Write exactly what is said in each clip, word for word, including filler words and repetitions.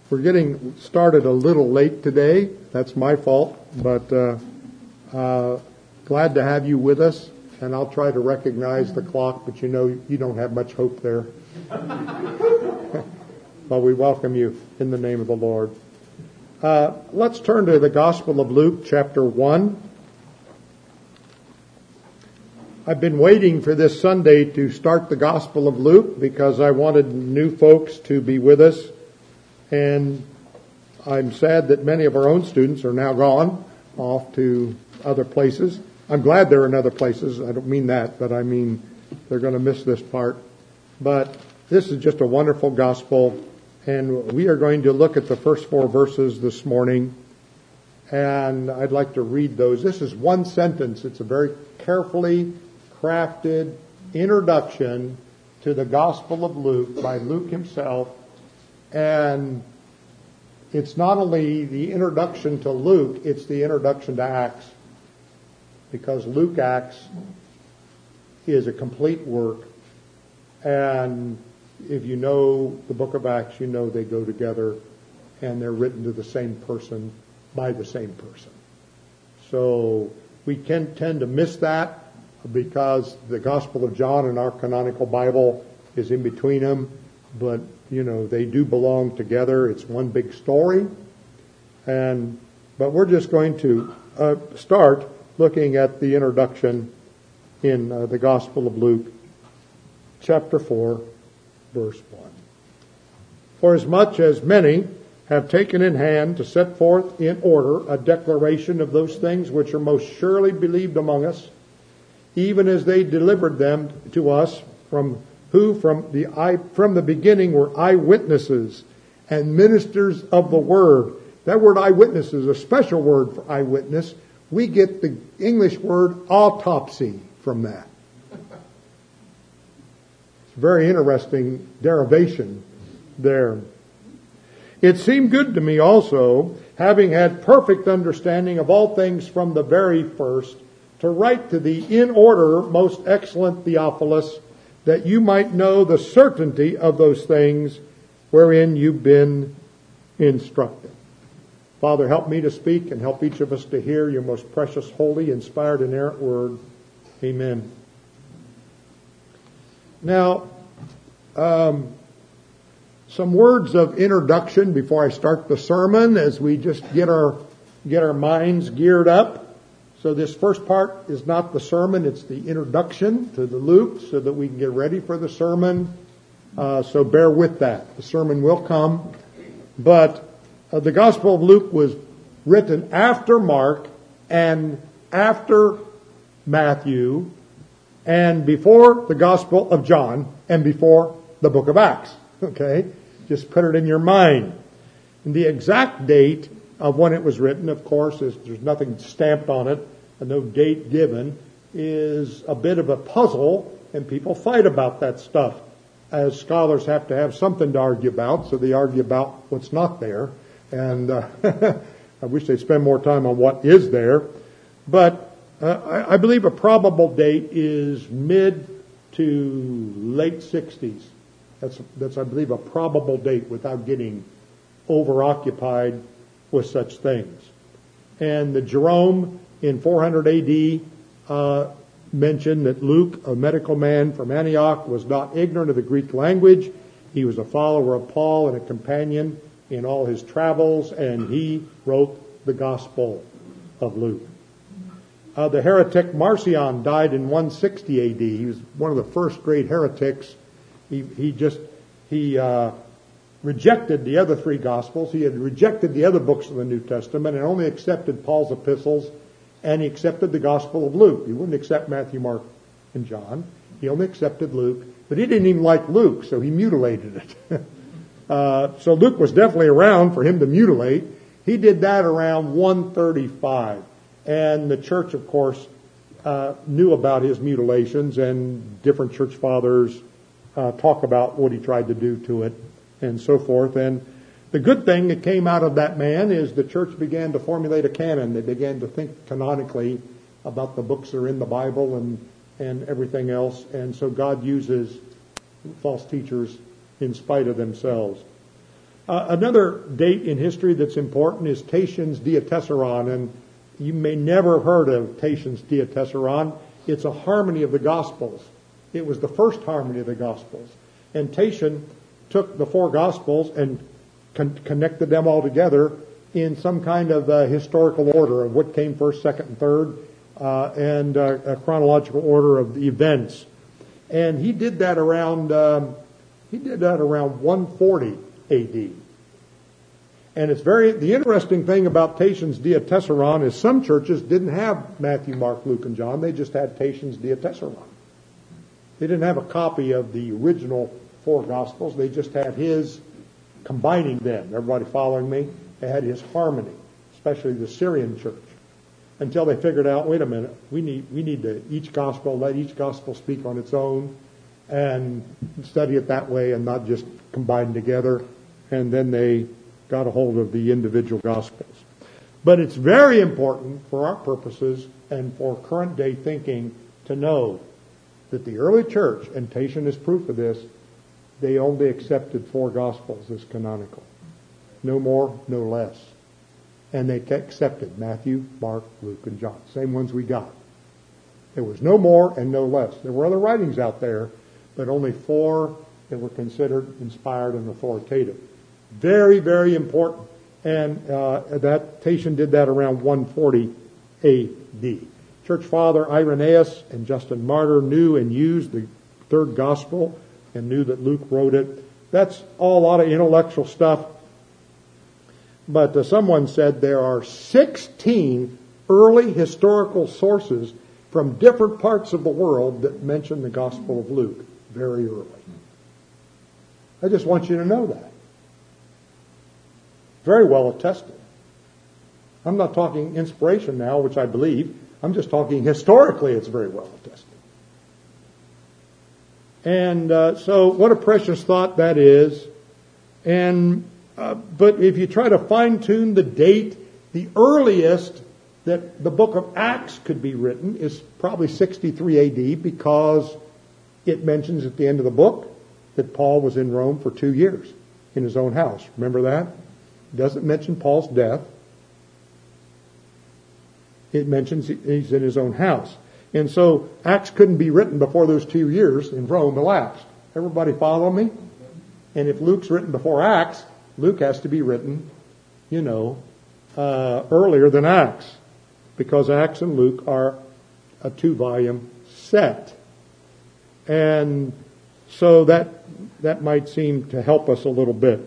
We're getting started a little late today. That's my fault, but uh, uh, glad to have you with us. And I'll try to recognize the clock, but you know you don't have much hope there. Well, we welcome you in the name of the Lord. Uh, let's turn to the Gospel of Luke, chapter one. I've been waiting for this Sunday to start the Gospel of Luke because I wanted new folks to be with us. And I'm sad that many of our own students are now gone off to other places. I'm glad they're in other places. I don't mean that, but I mean they're going to miss this part. But this is just a wonderful gospel, and we are going to look at the first four verses this morning, and I'd like to read those. This is one sentence. It's a very carefully crafted introduction to the Gospel of Luke by Luke himself. And it's not only the introduction to Luke, it's the introduction to Acts. Because Luke Acts is a complete work. And if you know the book of Acts, you know they go together and they're written to the same person by the same person. So we can tend to miss that because the Gospel of John and our canonical Bible is in between them. But you know, they do belong together. It's one big story. And but we're just going to uh, start looking at the introduction in uh, the Gospel of Luke, chapter four, verse one. For as much as many have taken in hand to set forth in order a declaration of those things which are most surely believed among us, even as they delivered them to us from who from the eye, from the beginning were eyewitnesses and ministers of the word. That word eyewitness is a special word for eyewitness. We get the English word autopsy from that. It's a very interesting derivation there. It seemed good to me also, having had perfect understanding of all things from the very first, to write to thee in order, most excellent Theophilus, that you might know the certainty of those things wherein you've been instructed. Father, help me to speak and help each of us to hear your most precious, holy, inspired, inerrant word. Amen. Now, um, some words of introduction before I start the sermon as we just get our, get our minds geared up. So this first part is not the sermon, it's the introduction to the Luke so that we can get ready for the sermon. Uh, so bear with that. The sermon will come. But uh, the Gospel of Luke was written after Mark and after Matthew and before the Gospel of John and before the book of Acts. Okay? Just put it in your mind. And the exact date of when it was written, of course, is there's nothing stamped on it, and no date given, is a bit of a puzzle, and people fight about that stuff, as scholars have to have something to argue about, so they argue about what's not there, and uh, I wish they'd spend more time on what is there, but uh, I, I believe a probable date is mid to late sixties. That's, that's, I believe, a probable date without getting overoccupied with such things. And the Jerome in four hundred A D uh, mentioned that Luke, a medical man from Antioch, was not ignorant of the Greek language. He was a follower of Paul and a companion in all his travels, and he wrote the Gospel of Luke. Uh, the heretic Marcion died in one sixty A D. He was one of the first great heretics. He, he just, he, uh, rejected the other three Gospels. He had rejected the other books of the New Testament and only accepted Paul's epistles, and he accepted the Gospel of Luke. He wouldn't accept Matthew, Mark, and John. He only accepted Luke, but he didn't even like Luke, so he mutilated it. uh, so Luke was definitely around for him to mutilate. He did that around one thirty-five, and the church, of course, uh, knew about his mutilations, and different church fathers uh, talk about what he tried to do to it, and so forth. And the good thing that came out of that man is the church began to formulate a canon. They began to think canonically about the books that are in the Bible and, and everything else. And so God uses false teachers in spite of themselves. Uh, another date in history that's important is Tatian's Diatessaron, and you may never have heard of Tatian's Diatessaron. It's a harmony of the Gospels. It was the first harmony of the Gospels. And Tatian took the four Gospels and con- connected them all together in some kind of uh, historical order of what came first, second, and third, uh, and uh, a chronological order of the events. And he did that around um, he did that around one forty A D. And it's very the interesting thing about Tatian's Diatessaron is some churches didn't have Matthew, Mark, Luke, and John. They just had Tatian's Diatessaron. They didn't have a copy of the original four Gospels. They just had his combining them. Everybody following me? They had his harmony, especially the Syrian church, until they figured out, wait a minute, we need we need to each gospel, let each gospel speak on its own and study it that way and not just combine together. And then they got a hold of the individual gospels. But it's very important for our purposes and for current day thinking to know that the early church, and Tatian is proof of this, they only accepted four gospels as canonical. No more, no less. And they accepted Matthew, Mark, Luke, and John. Same ones we got. There was no more and no less. There were other writings out there, but only four that were considered inspired and authoritative. Very, very important. And uh, that Tatian did that around one forty A D. Church Father Irenaeus and Justin Martyr knew and used the third gospel and knew that Luke wrote it. That's all a lot of intellectual stuff. But uh, someone said there are sixteen early historical sources from different parts of the world that mention the Gospel of Luke very early. I just want you to know that. Very well attested. I'm not talking inspiration now, which I believe. I'm just talking historically it's very well attested. And uh, so what a precious thought that is. And Uh, but if you try to fine-tune the date, the earliest that the book of Acts could be written is probably sixty-three A D because it mentions at the end of the book that Paul was in Rome for two years in his own house. Remember that? It doesn't mention Paul's death. It mentions he's in his own house. And so Acts couldn't be written before those two years in Rome elapsed. Everybody follow me? And if Luke's written before Acts, Luke has to be written, you know, uh, earlier than Acts, because Acts and Luke are a two-volume set. And so that that might seem to help us a little bit.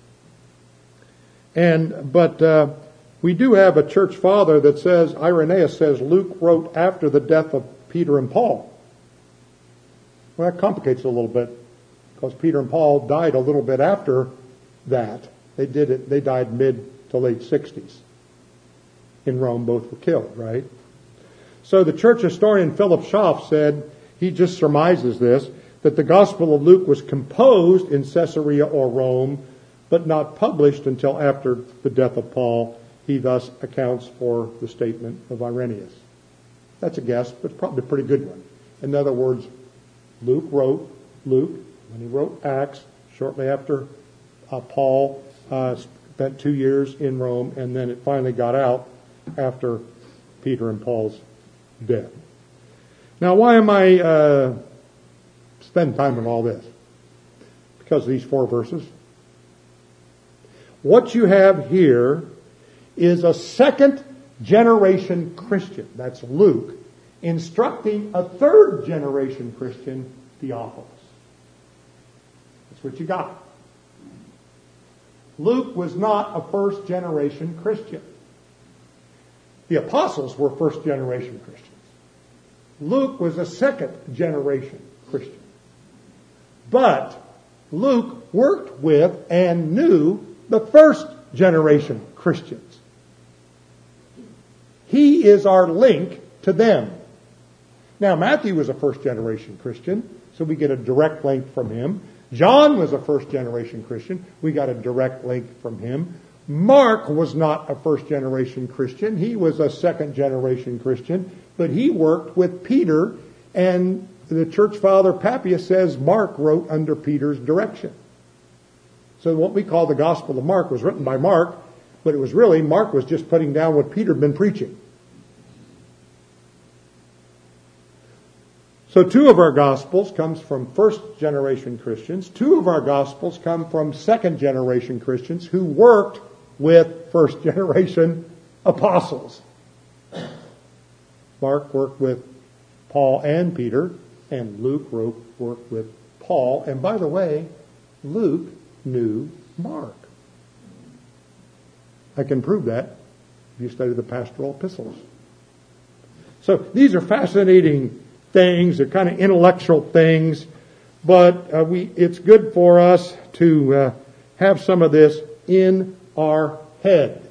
And but uh, we do have a church father that says, Irenaeus says, Luke wrote after the death of Peter and Paul. Well, that complicates it a little bit, because Peter and Paul died a little bit after that. They did it. They died mid to late sixties in Rome. Both were killed, right? So the church historian Philip Schaff said, he just surmises this, that the Gospel of Luke was composed in Caesarea or Rome, but not published until after the death of Paul. He thus accounts for the statement of Irenaeus. That's a guess, but probably a pretty good one. In other words, Luke wrote, Luke, when he wrote Acts, shortly after Uh, Paul uh, spent two years in Rome, and then it finally got out after Peter and Paul's death. Now, why am I uh, spending time on all this? Because of these four verses. What you have here is a second generation Christian, that's Luke, instructing a third generation Christian, Theophilus. That's what you got. Luke was not a first-generation Christian. The apostles were first-generation Christians. Luke was a second-generation Christian. But Luke worked with and knew the first-generation Christians. He is our link to them. Now, Matthew was a first-generation Christian, so we get a direct link from him. John was a first-generation Christian. We got a direct link from him. Mark was not a first-generation Christian. He was a second-generation Christian, but he worked with Peter, and the church father Papias says Mark wrote under Peter's direction. So what we call the Gospel of Mark was written by Mark, but it was really, Mark was just putting down what Peter had been preaching. So two of our Gospels comes from first generation Christians. Two of our Gospels come from second generation Christians who worked with first generation apostles. Mark worked with Paul and Peter, and Luke wrote, worked with Paul. And by the way, Luke knew Mark. I can prove that if you study the pastoral epistles. So these are fascinating things. They're kind of intellectual things, but uh, we it's good for us to uh, have some of this in our head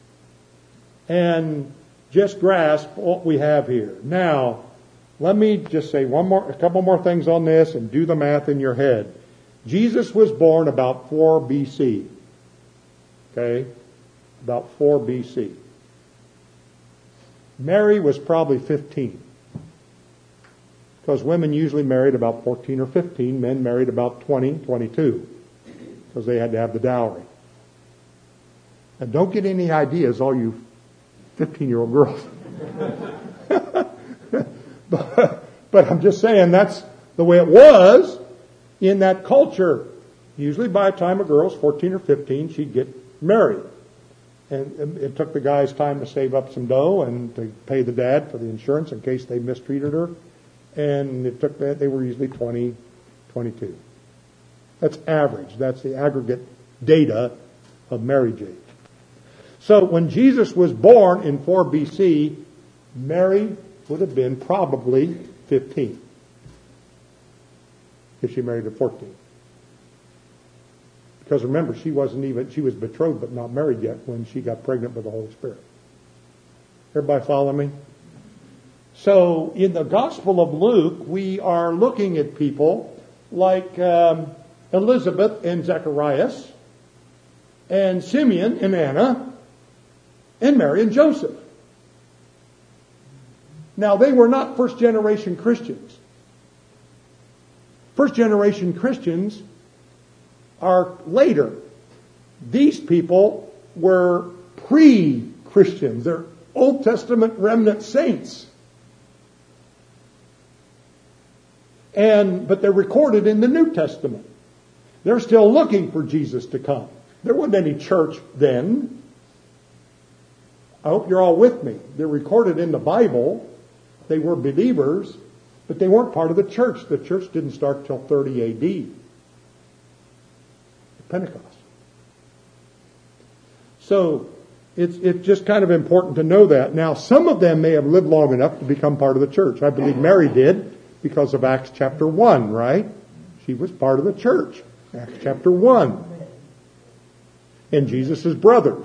and just grasp what we have here. Now, let me just say one more, a couple more things on this and do the math in your head. Jesus was born about four B C. Okay? About four B C. Mary was probably fifteen. Because women usually married about fourteen or fifteen. Men married about twenty, twenty-two. Because they had to have the dowry. And don't get any ideas, all you fifteen-year-old girls. but, but I'm just saying that's the way it was in that culture. Usually by the time a girl's fourteen or fifteen, she'd get married. And it took the guy's time to save up some dough and to pay the dad for the insurance in case they mistreated her. And it took that, they were usually twenty, twenty-two. That's average. That's the aggregate data of marriage age. So when Jesus was born in four B C, Mary would have been probably fifteen. If she married at fourteen. Because remember, she wasn't even, she was betrothed but not married yet when she got pregnant with the Holy Spirit. Everybody follow me? So in the Gospel of Luke, we are looking at people like um, Elizabeth and Zacharias, and Simeon and Anna, and Mary and Joseph. Now, they were not first generation Christians. First generation Christians are later. These people were pre-Christians. They're Old Testament remnant saints. And, but they're recorded in the New Testament. They're still looking for Jesus to come. There wasn't any church then. I hope you're all with me. They're recorded in the Bible. They were believers, but they weren't part of the church. The church didn't start till thirty A D. Pentecost. So it's it's just kind of important to know that. Now, some of them may have lived long enough to become part of the church. I believe Mary did because of Acts chapter one, right? She was part of the church. Acts chapter one. And Jesus' brothers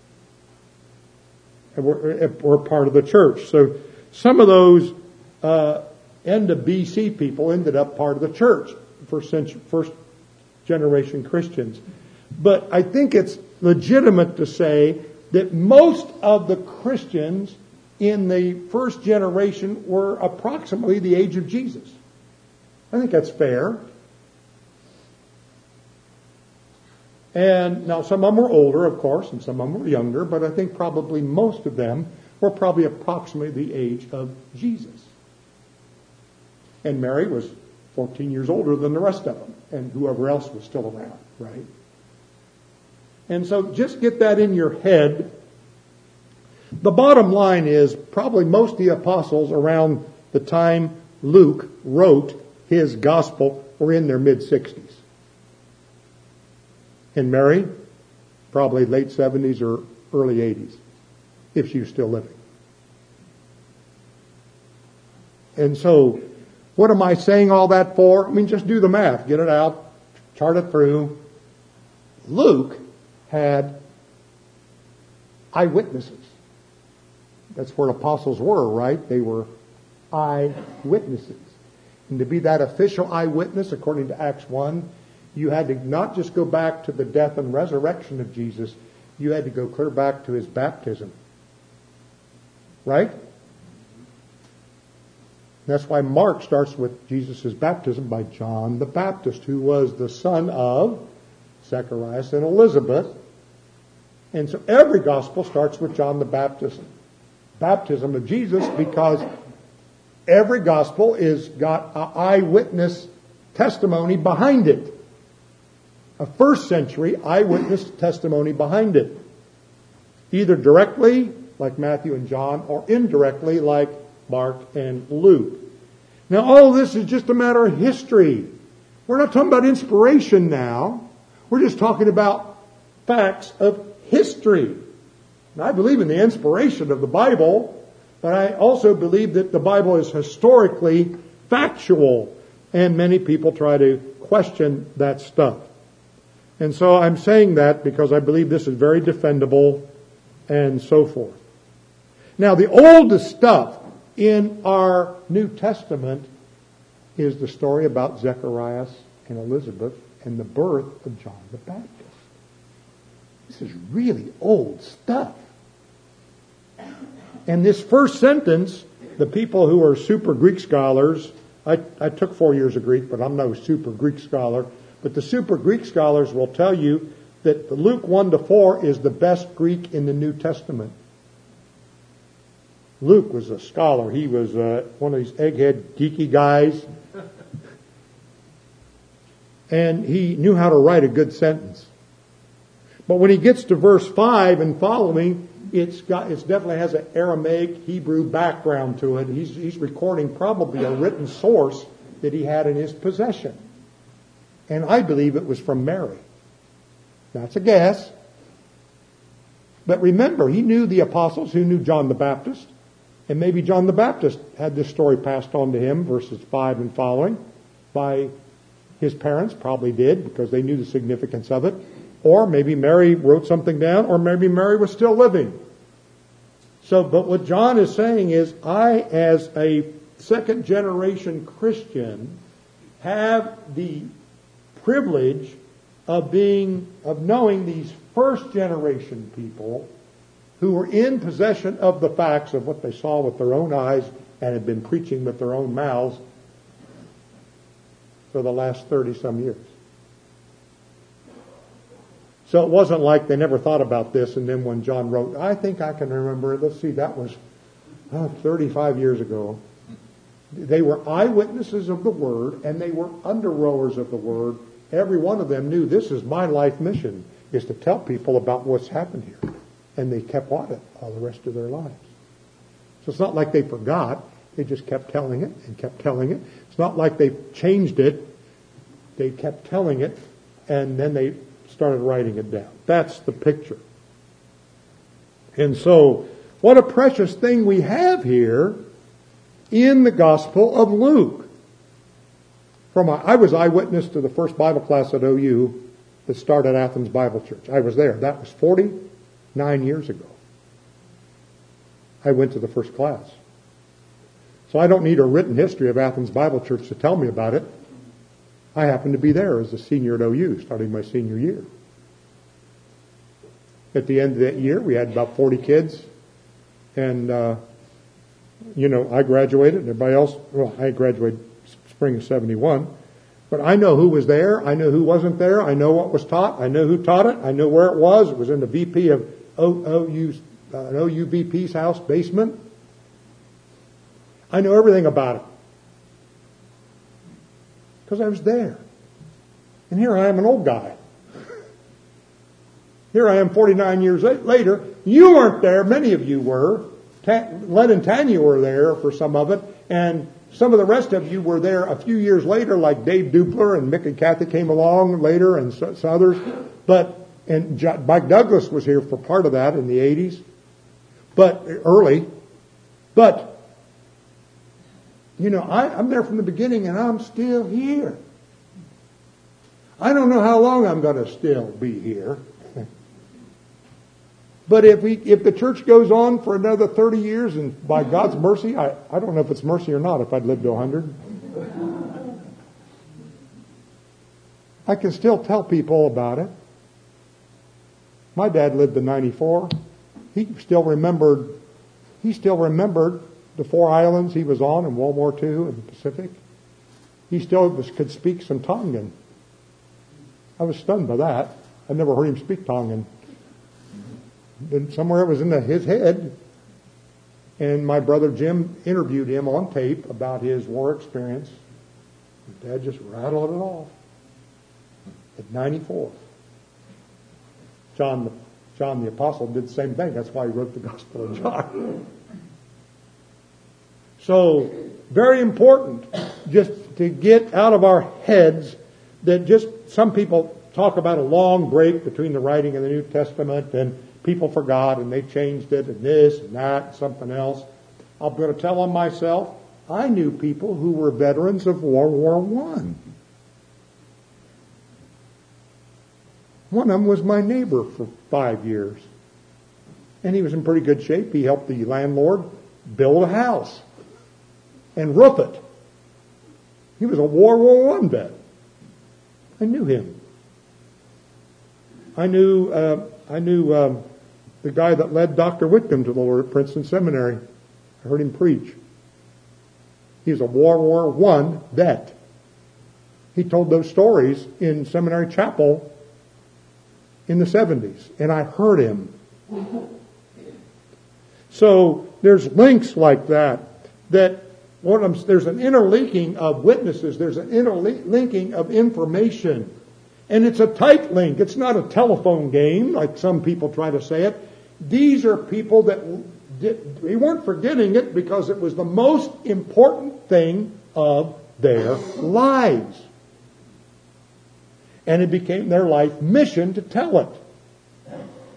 were, were part of the church. So some of those uh, end of B C people ended up part of the church, first century, first generation Christians. But I think it's legitimate to say that most of the Christians in the first generation were approximately the age of Jesus. I think that's fair. And now some of them were older, of course, and some of them were younger, but I think probably most of them were probably approximately the age of Jesus. And Mary was fourteen years older than the rest of them, and whoever else was still around, right? And so just get that in your head. The bottom line is probably most of the apostles around the time Luke wrote his gospel were in their mid-sixties. And Mary, probably late seventies or early eighties, if she was still living. And so, what am I saying all that for? I mean, just do the math. Get it out. Chart it through. Luke had eyewitnesses. That's where apostles were, right? They were eyewitnesses. And to be that official eyewitness, according to Acts one, you had to not just go back to the death and resurrection of Jesus, you had to go clear back to his baptism. Right? That's why Mark starts with Jesus' baptism by John the Baptist, who was the son of Zacharias, and Elizabeth. And so every gospel starts with John the Baptist, baptism of Jesus, because every gospel is got an eyewitness testimony behind it. A first century eyewitness testimony behind it. Either directly, like Matthew and John, or indirectly, like Mark and Luke. Now, all this is just a matter of history. We're not talking about inspiration now. We're just talking about facts of history. And I believe in the inspiration of the Bible, but I also believe that the Bible is historically factual, and many people try to question that stuff. And so I'm saying that because I believe this is very defendable and so forth. Now, the oldest stuff in our New Testament is the story about Zacharias and Elizabeth and the birth of John the Baptist. This is really old stuff. And this first sentence, the people who are super Greek scholars, I, I took four years of Greek, but I'm no super Greek scholar, but the super Greek scholars will tell you that the Luke one to four is the best Greek in the New Testament. Luke was a scholar. He was uh, one of these egghead, geeky guys. And he knew how to write a good sentence. But when he gets to verse five and following, it's got, it definitely has an Aramaic, Hebrew background to it. He's, he's recording probably a written source that he had in his possession. And I believe it was from Mary. That's a guess. But remember, he knew the apostles who knew John the Baptist. And maybe John the Baptist had this story passed on to him, verses five and following, by his parents. Probably did, because they knew the significance of it. Or maybe Mary wrote something down, or maybe Mary was still living. So, but what John is saying is, I, as a second generation Christian, have the privilege of being, of knowing these first generation people who were in possession of the facts of what they saw with their own eyes and had been preaching with their own mouths for the last thirty some years. So it wasn't like they never thought about this, and then when John wrote, I think I can remember, let's see, that was oh, thirty-five years ago. They were eyewitnesses of the Word, and they were under-rowers of the Word. Every one of them knew, this is my life mission, is to tell people about what's happened here. And they kept on it all the rest of their lives. So it's not like they forgot. They just kept telling it and kept telling it. It's not like they changed it. They kept telling it, and then they started writing it down. That's the picture. And so, what a precious thing we have here in the Gospel of Luke. From a, I was eyewitness to the first Bible class at O U that started Athens Bible Church. I was there. That was forty-nine years ago. I went to the first class. So I don't need a written history of Athens Bible Church to tell me about it. I happened to be there as a senior at O U, starting my senior year. At the end of that year, we had about forty kids. And, uh, you know, I graduated. Everybody else, well, I graduated spring of seventy-one. But I know who was there. I know who wasn't there. I know what was taught. I know who taught it. I know where it was. It was in the V P of O U, uh, an O U V P's house basement. I know everything about it. Because I was there. And here I am, an old guy. Here I am forty-nine years later. You weren't there. Many of you were. Len and Tanya were there for some of it. And some of the rest of you were there a few years later, like Dave Dupler and Mick and Kathy came along later, and some others. But, and Mike Douglas was here for part of that in the eighties. But, early. But, you know, I, I'm there from the beginning, and I'm still here. I don't know how long I'm going to still be here. But if we, if the church goes on for another thirty years, and by God's mercy, I, I don't know if it's mercy or not, if I'd lived to one hundred, I can still tell people about it. My dad lived to ninety-four. He still remembered, he still remembered the four islands he was on in World War Two in the Pacific. He still was, could speak some Tongan. I was stunned by that. I'd never heard him speak Tongan. Then somewhere it was in the, his head. And my brother Jim interviewed him on tape about his war experience. And Dad just rattled it off. At ninety-four. John, John the Apostle did the same thing. That's why he wrote the Gospel of John. So, very important just to get out of our heads that just some people talk about a long break between the writing of the New Testament and people forgot and they changed it and this and that and something else. I'm going to tell on myself, I knew people who were veterans of World War One. One of them was my neighbor for five years. And he was in pretty good shape. He helped the landlord build a house and roof it. He was a World War One vet. I knew him. I knew uh, I knew um, the guy that led Doctor Whitcomb to the Lord at Princeton Seminary. I heard him preach. He was a World War One vet. He told those stories in Seminary Chapel in the seventies, and I heard him. So there's links like that. That what I'm, there's an interlinking of witnesses. There's an interlinking of information. And it's a tight link. It's not a telephone game like some people try to say it. These are people that did, we weren't forgetting it because it was the most important thing of their lives. And it became their life mission to tell it.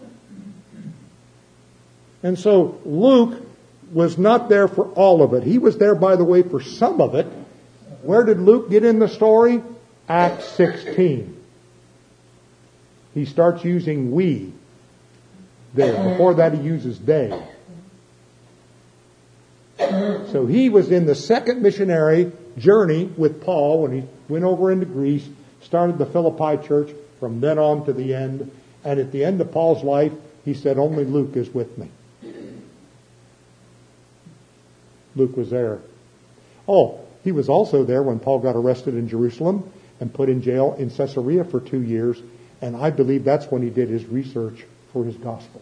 And so Luke was not there for all of it. He was there, by the way, for some of it. Where did Luke get in the story? Acts sixteen. He starts using we there. Before that he uses they. So he was in the second missionary journey with Paul when he went over into Greece, started the Philippi church from then on to the end. And at the end of Paul's life, he said, only Luke is with me. Luke was there. Oh, he was also there when Paul got arrested in Jerusalem and put in jail in Caesarea for two years. And I believe that's when he did his research for his gospel.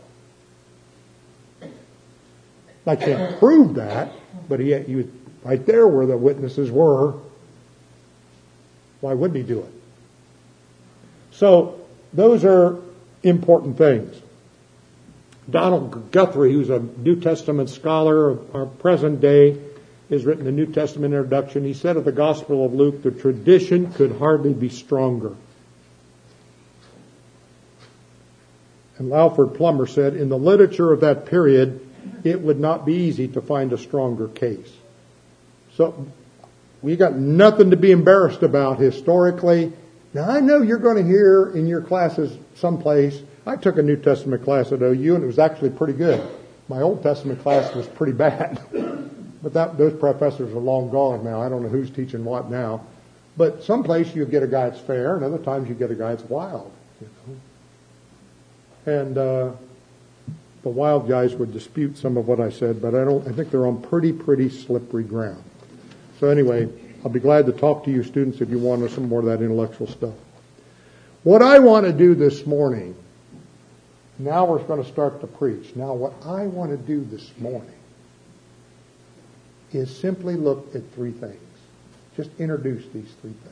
I can't prove that, but he, he was right there where the witnesses were. Why wouldn't he do it? So, those are important things. Donald Guthrie, who's a New Testament scholar of our present day, has written the New Testament introduction. He said of the Gospel of Luke, the tradition could hardly be stronger. And Alfred Plummer said, in the literature of that period, it would not be easy to find a stronger case. So, we got nothing to be embarrassed about historically. Now, I know you're going to hear in your classes someplace, I took a New Testament class at O U and it was actually pretty good. My Old Testament class was pretty bad. But that, those professors are long gone now. I don't know who's teaching what now. But someplace you get a guy that's fair and other times you get a guy that's wild. You know? And uh, the wild guys would dispute some of what I said, but I don't. I think they're on pretty, pretty slippery ground. So anyway, I'll be glad to talk to you students if you want some more of that intellectual stuff. What I want to do this morning, now we're going to start to preach. Now what I want to do this morning is simply look at three things. Just introduce these three things.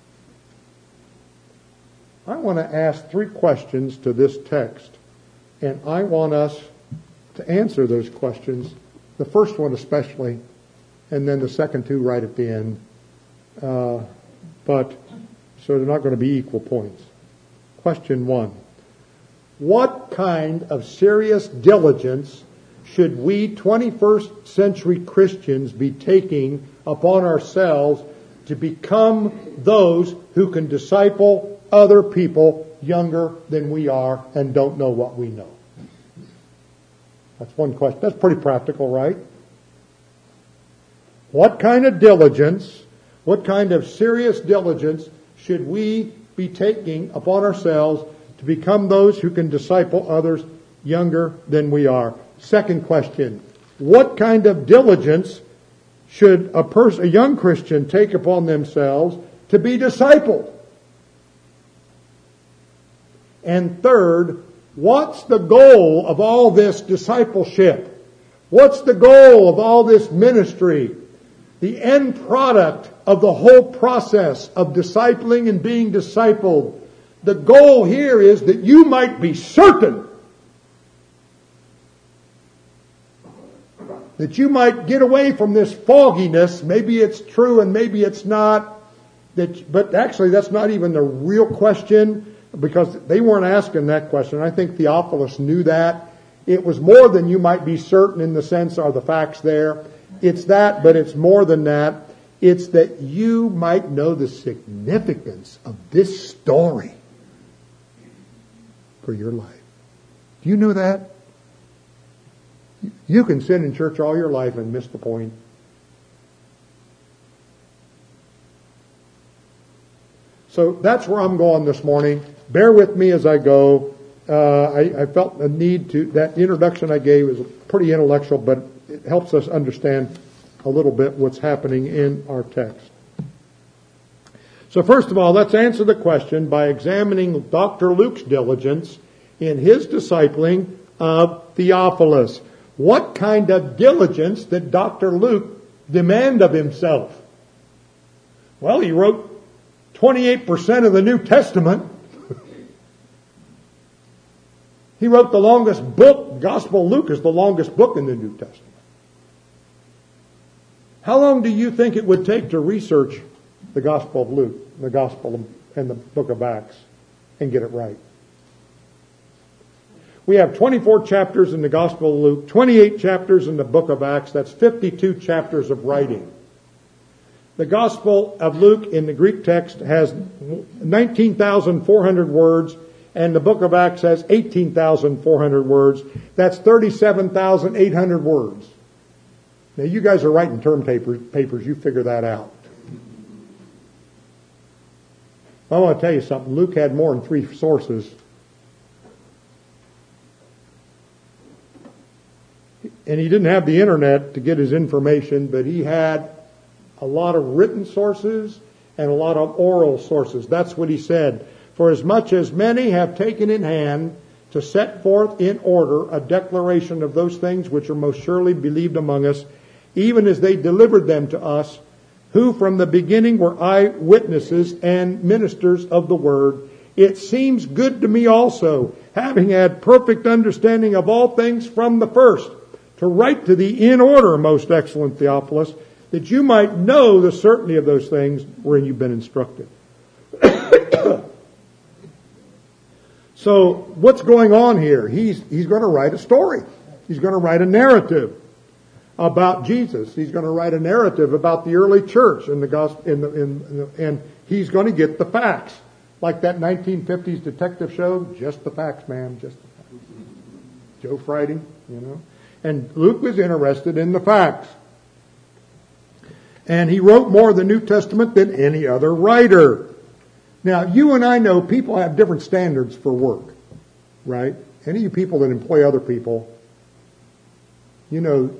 I want to ask three questions to this text, and I want us to answer those questions, the first one especially, and then the second two right at the end. Uh, but, so they're not going to be equal points. Question one. What kind of serious diligence should we twenty-first century Christians be taking upon ourselves to become those who can disciple other people younger than we are and don't know what we know? That's one question. That's pretty practical, right? What kind of diligence, what kind of serious diligence should we be taking upon ourselves to become those who can disciple others younger than we are? Second question, what kind of diligence should a person, a young Christian take upon themselves to be discipled? And third, what's the goal of all this discipleship? What's the goal of all this ministry? The end product of the whole process of discipling and being discipled. The goal here is that you might be certain, that you might get away from this fogginess. Maybe it's true and maybe it's not. That, but actually that's not even the real question, because they weren't asking that question. I think Theophilus knew that. It was more than you might be certain in the sense, are the facts there? It's that, but it's more than that. It's that you might know the significance of this story for your life. Do you know that? You can sit in church all your life and miss the point. So that's where I'm going this morning. Bear with me as I go. Uh, I, I felt a need to, that introduction I gave is pretty intellectual, but it helps us understand a little bit what's happening in our text. So first of all, let's answer the question by examining Doctor Luke's diligence in his discipling of Theophilus. What kind of diligence did Doctor Luke demand of himself? Well, he wrote twenty-eight percent of the New Testament. He wrote the longest book. Gospel Luke is the longest book in the New Testament. How long do you think it would take to research the Gospel of Luke, the Gospel and the book of Acts, and get it right? We have twenty-four chapters in the Gospel of Luke, twenty-eight chapters in the book of Acts. That's fifty-two chapters of writing. The Gospel of Luke in the Greek text has nineteen thousand four hundred words, and the book of Acts has eighteen thousand four hundred words. That's thirty-seven thousand eight hundred words. Now, you guys are writing term papers, papers. You figure that out. I want to tell you something. Luke had more than three sources. And he didn't have the internet to get his information, but he had a lot of written sources and a lot of oral sources. That's what he said. For as much as many have taken in hand to set forth in order a declaration of those things which are most surely believed among us, even as they delivered them to us, who from the beginning were eyewitnesses and ministers of the word, it seems good to me also, having had perfect understanding of all things from the first, to write to thee in order, most excellent Theophilus, that you might know the certainty of those things wherein you've been instructed. So what's going on here? He's, he's going to write a story. He's going to write a narrative about Jesus. He's going to write a narrative about the early church and the gospel, in the, in the, and he's going to get the facts. Like that nineteen fifties detective show, just the facts, ma'am, just the facts. Joe Friday, you know. And Luke was interested in the facts. And he wrote more of the New Testament than any other writer. Now, you and I know people have different standards for work, right? Any of you people that employ other people, you know,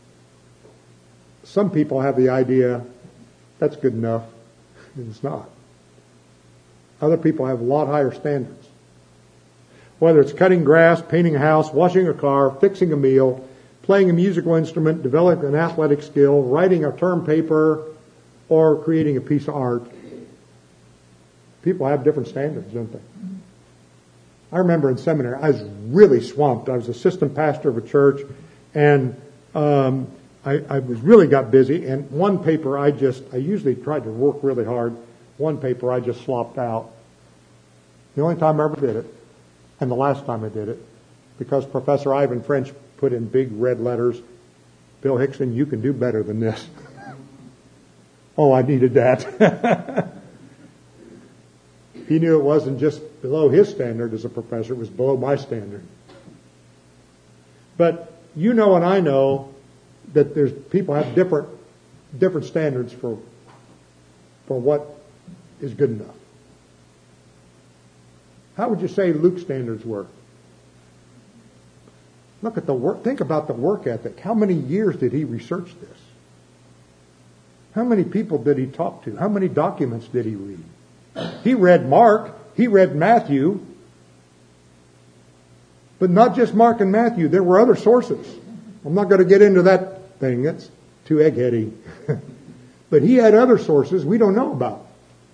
some people have the idea, that's good enough, and it's not. Other people have a lot higher standards. Whether it's cutting grass, painting a house, washing a car, fixing a meal, playing a musical instrument, developing an athletic skill, writing a term paper, or creating a piece of art. People have different standards, don't they? I remember in seminary, I was really swamped. I was assistant pastor of a church, and um, I, I was really got busy. And one paper, I just, I usually tried to work really hard. One paper, I just slopped out. The only time I ever did it, and the last time I did it, because Professor Ivan French put in big red letters, Bill Hickson, you can do better than this. Oh, I needed that. He knew it wasn't just below his standard as a professor, it was below my standard. But you know and I know that there's people have different different standards for for what is good enough. How would you say Luke's standards were? Look at the work. Think about the work ethic. How many years did he research this? How many people did he talk to? How many documents did he read? He read Mark. He read Matthew. But not just Mark and Matthew. There were other sources. I'm not going to get into that thing. That's too eggheady. But he had other sources we don't know about.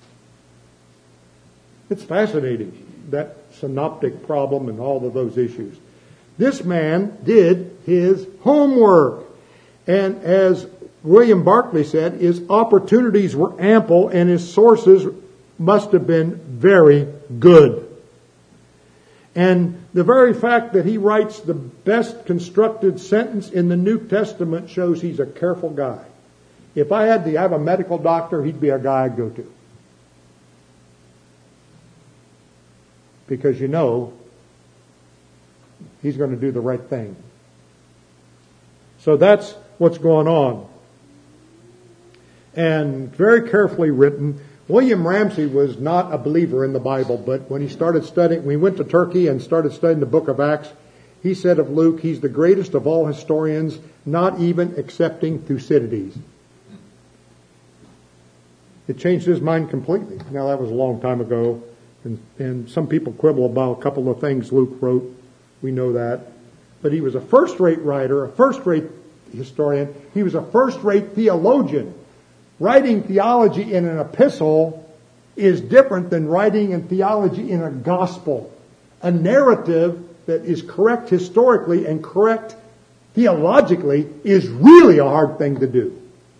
It's fascinating, that synoptic problem and all of those issues. This man did his homework. And as William Barclay said, his opportunities were ample and his sources must have been very good. And the very fact that he writes the best constructed sentence in the New Testament shows he's a careful guy. If I had to have a medical doctor, he'd be a guy I'd go to. Because you know, he's going to do the right thing. So that's what's going on. And very carefully written. William Ramsey was not a believer in the Bible, but when he started studying, we went to Turkey and started studying the book of Acts, he said of Luke, he's the greatest of all historians, not even excepting Thucydides. It changed his mind completely. Now that was a long time ago, and, and some people quibble about a couple of things Luke wrote. We know that. But he was a first-rate writer, a first-rate historian. He was a first-rate theologian. Writing theology in an epistle is different than writing in theology in a gospel. A narrative that is correct historically and correct theologically is really a hard thing to do.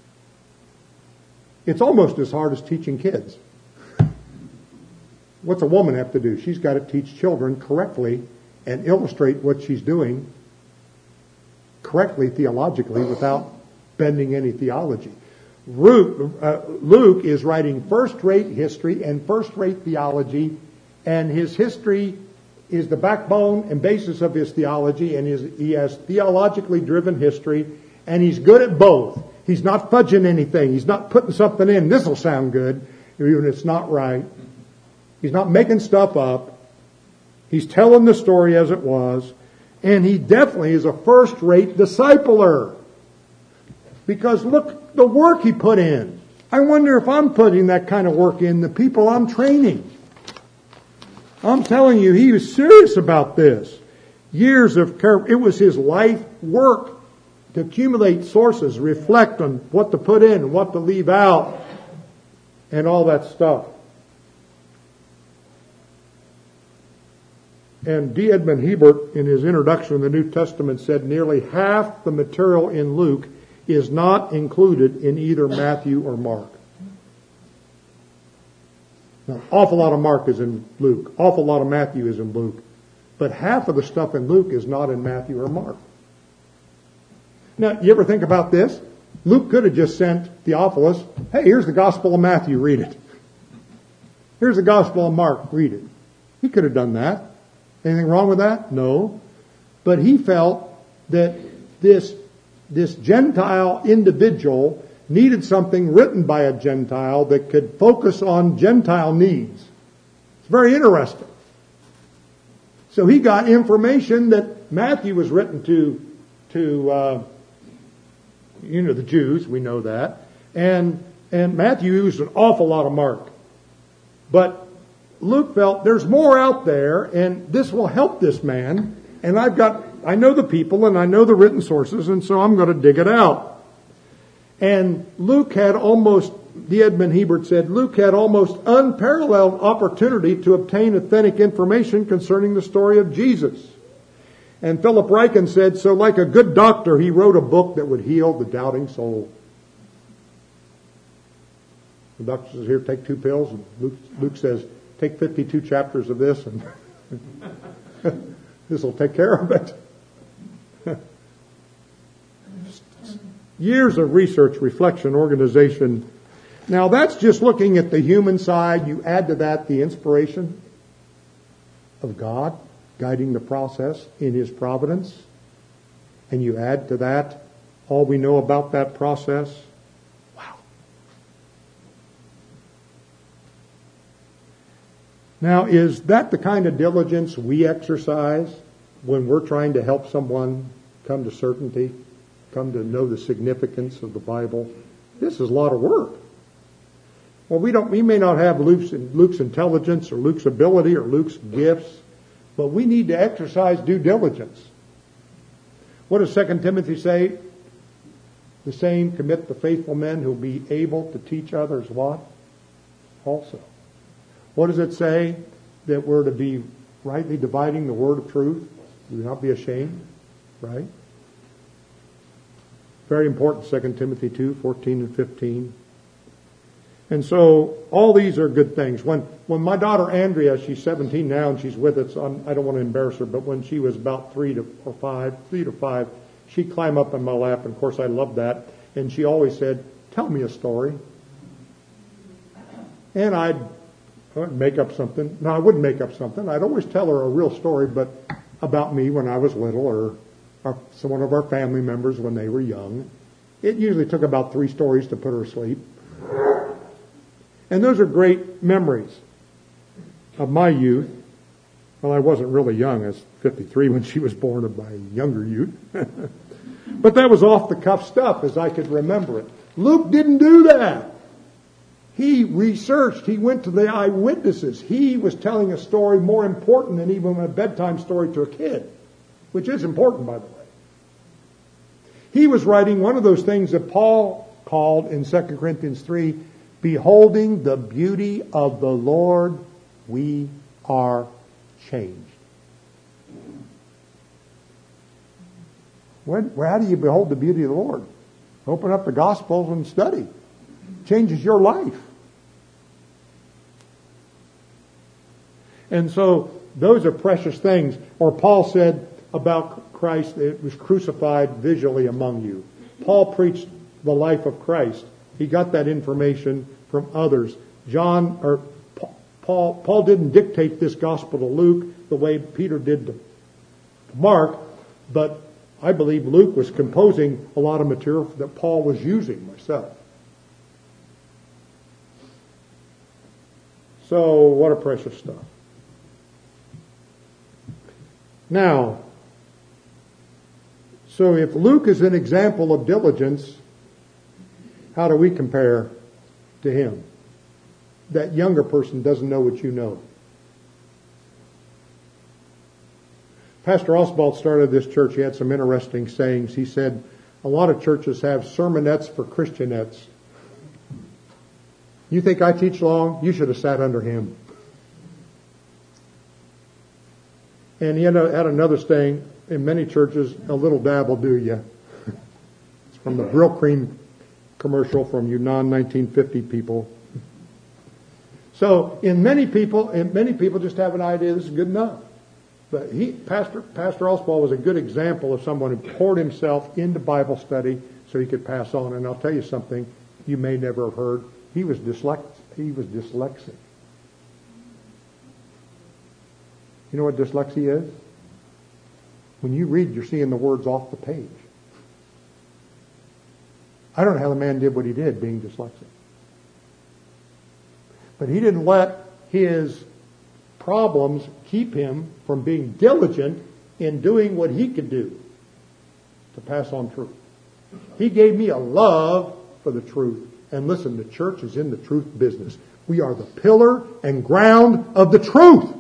It's almost as hard as teaching kids. What's a woman have to do? She's got to teach children correctly and illustrate what she's doing correctly theologically without bending any theology. Luke, uh, Luke is writing first-rate history and first-rate theology, and his history is the backbone and basis of his theology, and his, he has theologically driven history, and he's good at both. He's not fudging anything. He's not putting something in. This will sound good, even if it's not right. He's not making stuff up. He's telling the story as it was, and he definitely is a first-rate discipler. Because look, the work he put in. I wonder if I'm putting that kind of work in the people I'm training. I'm telling you, he was serious about this. Years of care. It was his life work to accumulate sources, reflect on what to put in, what to leave out, and all that stuff. And D. Edmond Hebert, in his introduction to the New Testament, said nearly half the material in Luke is not included in either Matthew or Mark. Now, an awful lot of Mark is in Luke. Awful lot of Matthew is in Luke. But half of the stuff in Luke is not in Matthew or Mark. Now, you ever think about this? Luke could have just sent Theophilus, hey, here's the Gospel of Matthew, read it. Here's the Gospel of Mark, read it. He could have done that. Anything wrong with that? No. But he felt that this, this Gentile individual needed something written by a Gentile that could focus on Gentile needs. It's very interesting. So he got information that Matthew was written to, to, uh, you know, the Jews, we know that. And, and Matthew used an awful lot of Mark. But Luke felt there's more out there and this will help this man. And I've got, I know the people and I know the written sources, and so I'm going to dig it out. And Luke had almost, D. Edmond Hebert said, Luke had almost unparalleled opportunity to obtain authentic information concerning the story of Jesus. And Philip Ryken said, so like a good doctor, he wrote a book that would heal the doubting soul. The doctor says, here, take two pills. And Luke, Luke says, take fifty-two chapters of this and this will take care of it. Years of research, reflection, organization. Now that's just looking at the human side. You add to that the inspiration of God guiding the process in His providence. And you add to that all we know about that process. Wow. Now, is that the kind of diligence we exercise when we're trying to help someone come to certainty, come to know the significance of the Bible? This is a lot of work. Well, we don't. We may not have Luke's, Luke's intelligence or Luke's ability or Luke's gifts. But we need to exercise due diligence. What does Second Timothy say? The same, commit the faithful men who will be able to teach others what? Also. What does it say? That we're to be rightly dividing the word of truth. Do not be ashamed. Right? Very important, Second Timothy two, fourteen and fifteen. And so all these are good things. When when my daughter Andrea, she's seventeen now and she's with us, I'm, I don't want to embarrass her, but when she was about three to or five, three to five, she'd climb up in my lap, and of course I loved that. And she always said, "Tell me a story." And I'd, I'd make up something. No, I wouldn't make up something. I'd always tell her a real story, but about me when I was little, or, or some one of our family members when they were young. It usually took about three stories to put her asleep. And those are great memories of my youth. Well, I wasn't really young. I was fifty-three when she was born, of my younger youth. But that was off-the-cuff stuff as I could remember it. Luke didn't do that. He researched. He went to the eyewitnesses. He was telling a story more important than even a bedtime story to a kid, which is important, by the way. He was writing one of those things that Paul called in Second Corinthians three, beholding the beauty of the Lord, we are changed. When, how do you behold the beauty of the Lord? Open up the Gospels and study. It changes your life. And so those are precious things. Or Paul said about Christ, it was crucified visually among you. Paul preached the life of Christ. He got that information from others. John or Paul Paul didn't dictate this gospel to Luke the way Peter did to Mark, but I believe Luke was composing a lot of material that Paul was using myself. So what a precious stuff. Now, so if Luke is an example of diligence, how do we compare to him? That younger person doesn't know what you know. Pastor Oswald started this church. He had some interesting sayings. He said, a lot of churches have sermonettes for Christianettes. You think I teach long? You should have sat under him. And he had another saying, in many churches, a little dab will do you. It's from the Brill Cream commercial from you non nineteen fifty people. So in many people, and many people just have an idea this is good enough. But he, Pastor Pastor Oswald was a good example of someone who poured himself into Bible study so he could pass on. And I'll tell you something you may never have heard. He was dyslexic. He was dyslexic. You know what dyslexia is? When you read, you're seeing the words off the page. I don't know how the man did what he did, being dyslexic. But he didn't let his problems keep him from being diligent in doing what he could do to pass on truth. He gave me a love for the truth. And listen, the church is in the truth business. We are the pillar and ground of the truth.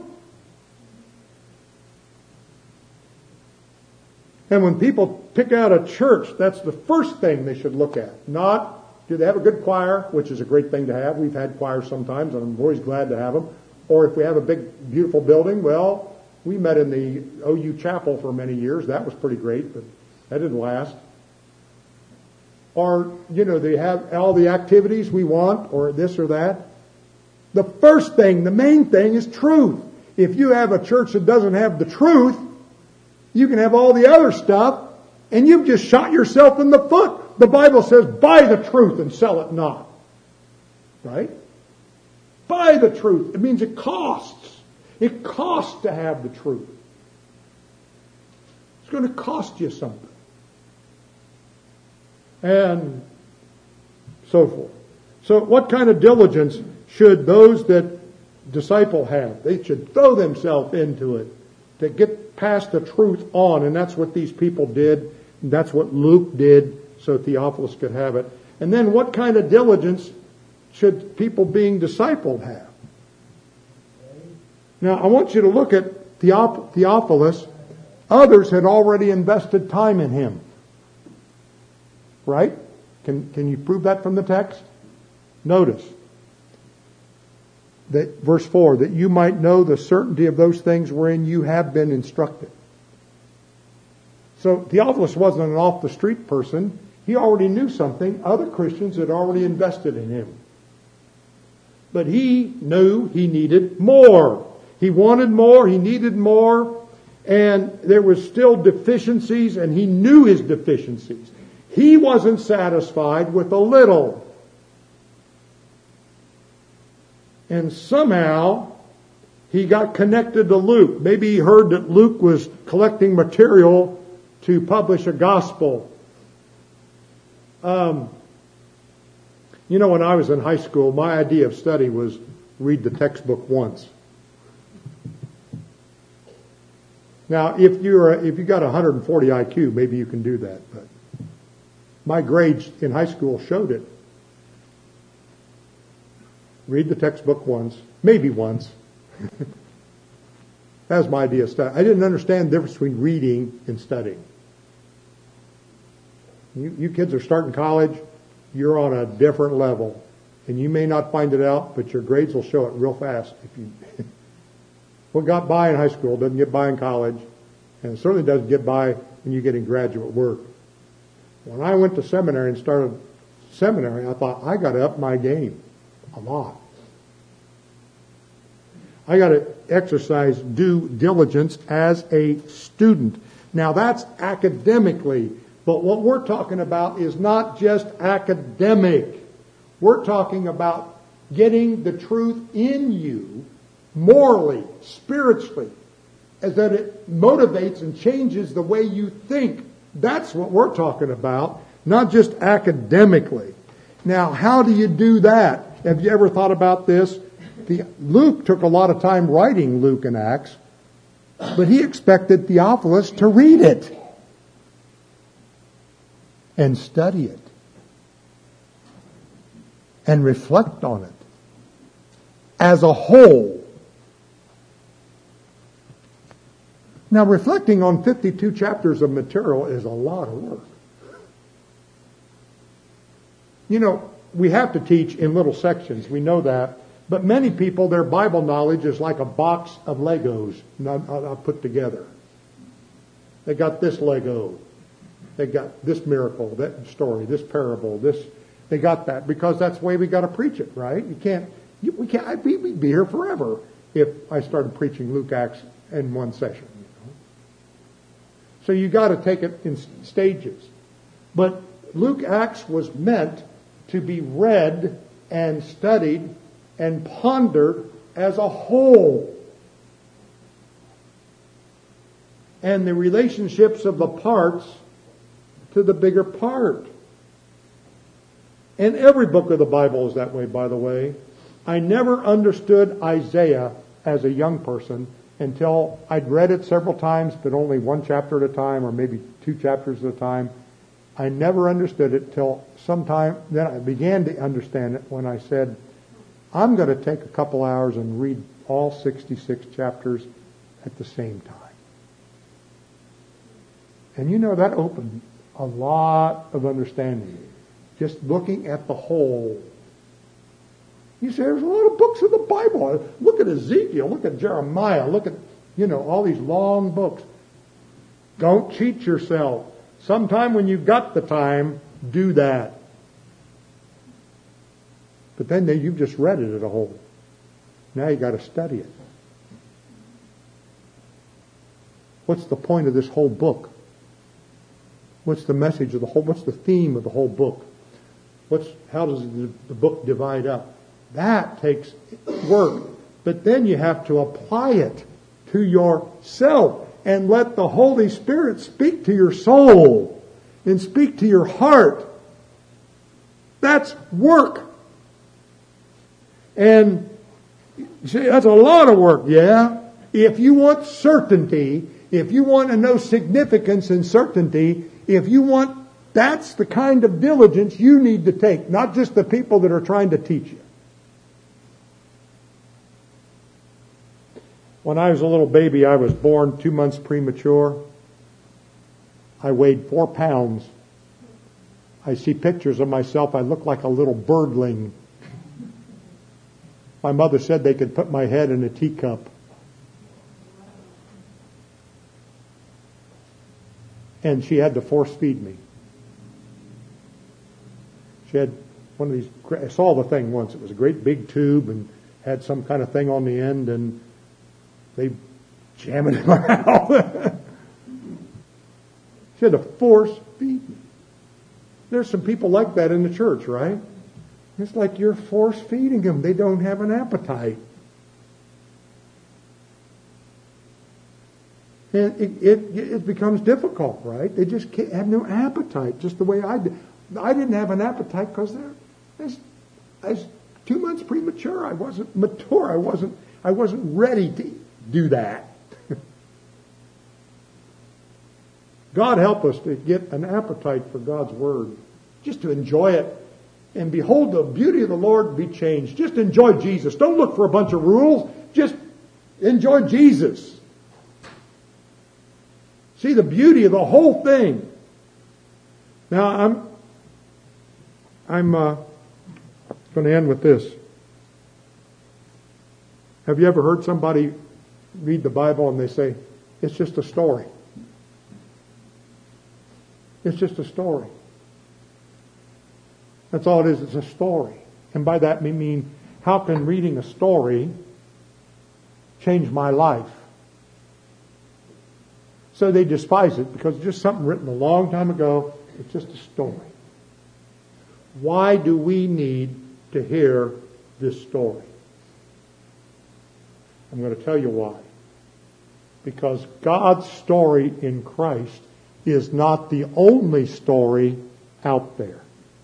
And when people pick out a church, that's the first thing they should look at. Not, do they have a good choir, which is a great thing to have. We've had choirs sometimes, and I'm always glad to have them. Or if we have a big, beautiful building, well, we met in the O U Chapel for many years. That was pretty great, but that didn't last. Or, you know, they have all the activities we want, or this or that. The first thing, the main thing is truth. If you have a church that doesn't have the truth, you can have all the other stuff, and you've just shot yourself in the foot. The Bible says, buy the truth and sell it not. Right? Buy the truth. It means it costs. It costs to have the truth. It's going to cost you something. And so forth. So what kind of diligence should those that disciple have? They should throw themselves into it to get past the truth on. And that's what these people did. And that's what Luke did so Theophilus could have it. And then what kind of diligence should people being discipled have? Now I want you to look at Theop- Theophilus, others had already invested time in him. Right? Can, can you prove that from the text? Notice that verse four, that you might know the certainty of those things wherein you have been instructed. So Theophilus wasn't an off-the-street person. He already knew something. Other Christians had already invested in him. But he knew he needed more. He wanted more. He needed more. And there was still deficiencies, and he knew his deficiencies. He wasn't satisfied with a little. And somehow he got connected to Luke. Maybe he heard that Luke was collecting material to publish a gospel. Um, you know, when I was in high school, my idea of study was read the textbook once. Now, if you're if you got one hundred forty I Q, maybe you can do that. But my grades in high school showed it. Read the textbook once, maybe once. That was my idea of study. I didn't understand the difference between reading and studying. You, you kids are starting college, you're on a different level. And you may not find it out, but your grades will show it real fast. If you, what got by in high school doesn't get by in college, and it certainly doesn't get by when you get in graduate work. When I went to seminary and started seminary, I thought, I got to up my game a lot. I got to exercise due diligence as a student. Now that's academically, but what we're talking about is not just academic. We're talking about getting the truth in you morally, spiritually, as that it motivates and changes the way you think. That's what we're talking about, not just academically. Now, how do you do that? Have you ever thought about this? The, Luke took a lot of time writing Luke and Acts, but he expected Theophilus to read it and study it and reflect on it as a whole. Now, reflecting on fifty-two chapters of material is a lot of work. You know, we have to teach in little sections. We know that. But many people, their Bible knowledge is like a box of Legos not, not put together. They got this Lego. They got this miracle, that story, this parable, this. They got that because that's the way we got to preach it, right? You can't. You, we can't. I'd be, we'd be here forever if I started preaching Luke Acts in one session. You know? So you got to take it in stages. But Luke Acts was meant to be read and studied and pondered as a whole. And the relationships of the parts to the bigger part. And every book of the Bible is that way, by the way. I never understood Isaiah as a young person until I'd read it several times, but only one chapter at a time, or maybe two chapters at a time. I never understood it till sometime, then I began to understand it when I said, I'm going to take a couple hours and read all sixty-six chapters at the same time. And you know, that opened a lot of understanding. Just looking at the whole. You say, there's a lot of books in the Bible. Look at Ezekiel, look at Jeremiah, look at, you know, all these long books. Don't cheat yourself. Sometime when you've got the time, do that. But then you've just read it as a whole. Now you've got to study it. What's the point of this whole book? What's the message of the whole, what's the theme of the whole book? What's, how does the, the book divide up? That takes work. But then you have to apply it to yourself and let the Holy Spirit speak to your soul and speak to your heart. That's work. And you say, that's a lot of work. Yeah. If you want certainty, if you want to know significance and certainty, if you want, that's the kind of diligence you need to take, not just the people that are trying to teach you. When I was a little baby, I was born two months premature. I weighed four pounds. I see pictures of myself. I look like a little birdling. My mother said they could put my head in a teacup. And she had to force feed me. She had one of these, I saw the thing once. It was a great big tube and had some kind of thing on the end, and they jam it in my mouth. She had to force feed me. There's some people like that in the church, right? It's like you're force feeding them. They don't have an appetite. And it, it, it becomes difficult, right? They just can't have no appetite, just the way I did. I didn't have an appetite because I was, I was two months premature. I wasn't mature. I wasn't, I wasn't ready to do that. God help us to get an appetite for God's Word, just to enjoy it. And behold the beauty of the Lord be changed. Just enjoy Jesus. Don't look for a bunch of rules. Just enjoy Jesus. See the beauty of the whole thing. Now I'm I'm uh, going to end with this. Have you ever heard somebody read the Bible and they say, it's just a story? It's just a story. That's all it is. It's a story. And by that we mean, how can reading a story change my life? So they despise it because it's just something written a long time ago. It's just a story. Why do we need to hear this story? I'm going to tell you why. Because God's story in Christ is not the only story out there.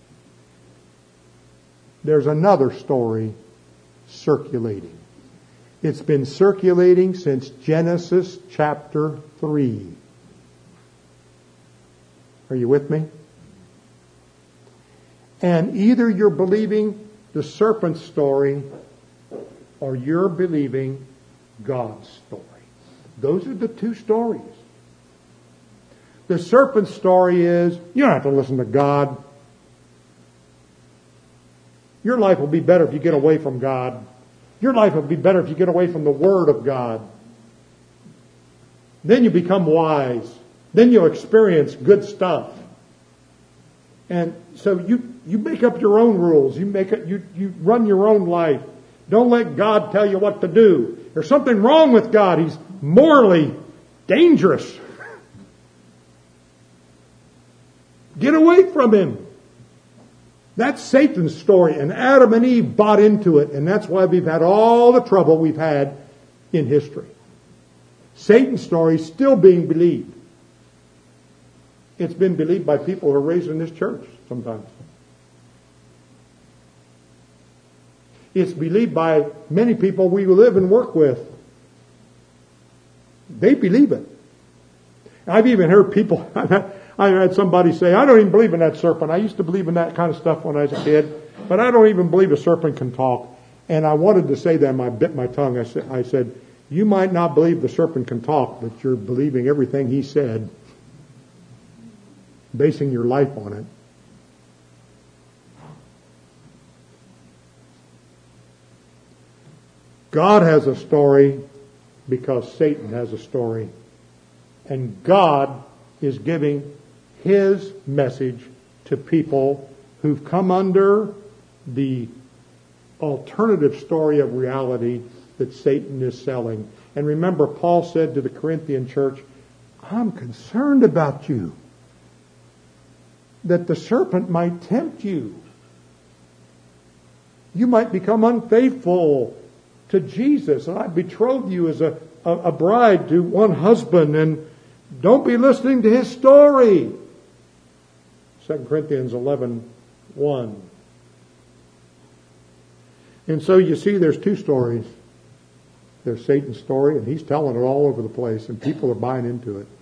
There's another story circulating. It's been circulating since Genesis chapter three. Are you with me? And either you're believing the serpent story or you're believing God's story. Those are the two stories. The serpent story is, you don't have to listen to God. Your life will be better if you get away from God. Your life will be better if you get away from the Word of God. Then you become wise. Then you'll experience good stuff. And so you, you make up your own rules. You make it, you, you run your own life. Don't let God tell you what to do. There's something wrong with God. He's morally dangerous. Get away from Him. That's Satan's story, and Adam and Eve bought into it, and that's why we've had all the trouble we've had in history. Satan's story is still being believed. It's been believed by people who are raised in this church sometimes. It's believed by many people we live and work with. They believe it. I've even heard people... I had somebody say, I don't even believe in that serpent. I used to believe in that kind of stuff when I was a kid, but I don't even believe a serpent can talk. And I wanted to say that, and I bit my tongue. I said, I said, you might not believe the serpent can talk, but you're believing everything he said, basing your life on it. God has a story because Satan has a story. And God is giving His message to people who've come under the alternative story of reality that Satan is selling. And remember, Paul said to the Corinthian church, I'm concerned about you, that the serpent might tempt you. You might become unfaithful to Jesus, and I betrothed you as a, a, a bride to one husband, and don't be listening to his story. Second Corinthians eleven one. And so you see there's two stories. There's Satan's story, and he's telling it all over the place, and people are buying into it.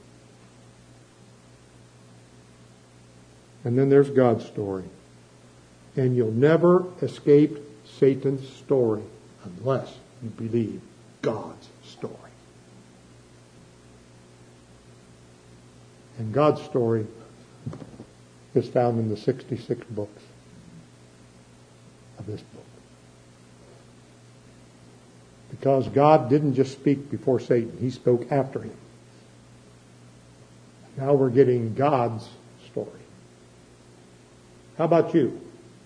And then there's God's story. And you'll never escape Satan's story unless you believe God's story. And God's story is found in the sixty-six books of this book. Because God didn't just speak before Satan, He spoke after him. Now we're getting God's story. How about you?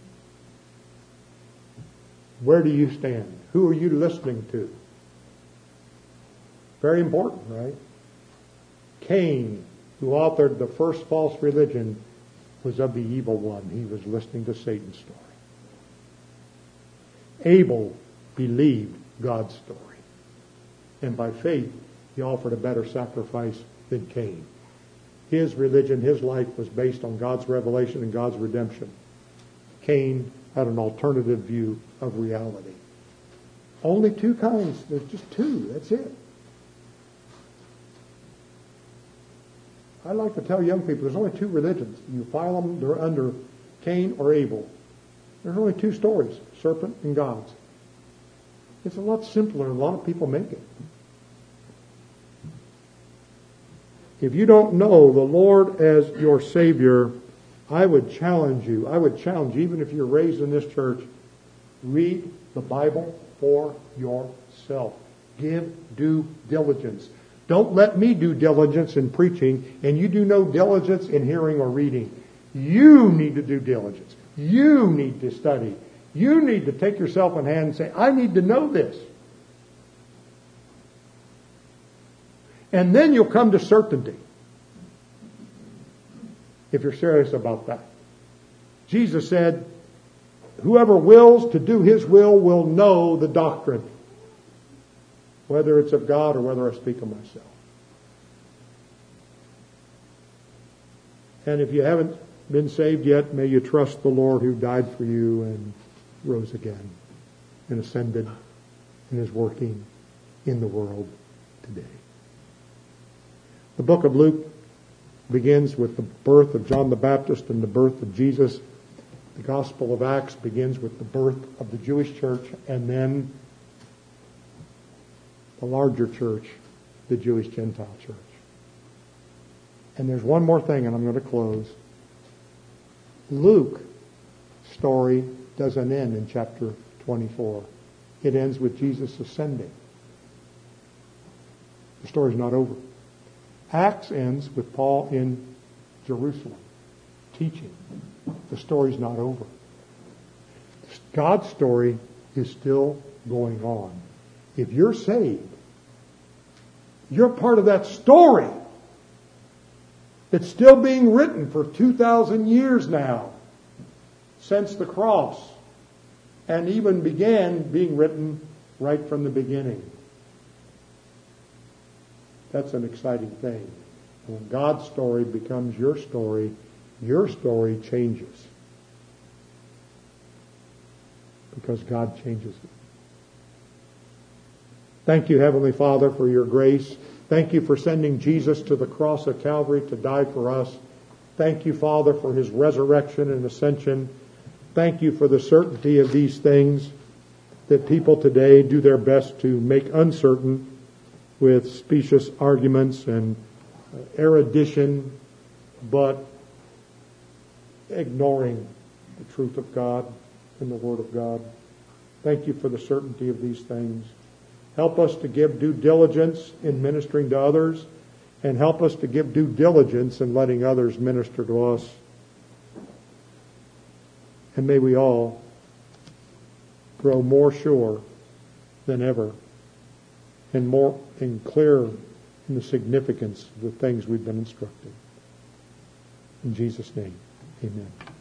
Where do you stand? Who are you listening to? Very important, right? Cain, who authored the first false religion, was of the evil one. He was listening to Satan's story. Abel believed God's story. And by faith, he offered a better sacrifice than Cain. His religion, his life was based on God's revelation and God's redemption. Cain had an alternative view of reality. Only two kinds. There's just two. That's it. I like to tell young people there's only two religions. You file them, they're under Cain or Abel. There's only two stories, serpent and God's. It's a lot simpler than a lot of people make it. If you don't know the Lord as your Savior, I would challenge you, I would challenge you, even if you're raised in this church, read the Bible for yourself. Give due diligence. Don't let me do diligence in preaching, and you do no diligence in hearing or reading. You need to do diligence. You need to study. You need to take yourself in hand and say, I need to know this. And then you'll come to certainty, if you're serious about that. Jesus said, whoever wills to do His will will know the doctrine, whether it's of God or whether I speak of myself. And if you haven't been saved yet, may you trust the Lord who died for you and rose again and ascended and is working in the world today. The book of Luke begins with the birth of John the Baptist and the birth of Jesus. The Gospel of Acts begins with the birth of the Jewish church, and then the larger church, the Jewish Gentile church. And there's one more thing, and I'm going to close. Luke's story doesn't end in chapter twenty-four. It ends with Jesus ascending. The story's not over. Acts ends with Paul in Jerusalem teaching. The story's not over. God's story is still going on. If you're saved, you're part of that story that's still being written for two thousand years now, since the cross, and even began being written right from the beginning. That's an exciting thing. When God's story becomes your story, your story changes. Because God changes it. Thank you, Heavenly Father, for your grace. Thank you for sending Jesus to the cross of Calvary to die for us. Thank you, Father, for His resurrection and ascension. Thank you for the certainty of these things that people today do their best to make uncertain with specious arguments and erudition, but ignoring the truth of God and the Word of God. Thank you for the certainty of these things. Help us to give due diligence in ministering to others, and help us to give due diligence in letting others minister to us. And may we all grow more sure than ever and more and clearer in the significance of the things we've been instructed. In Jesus' name, amen.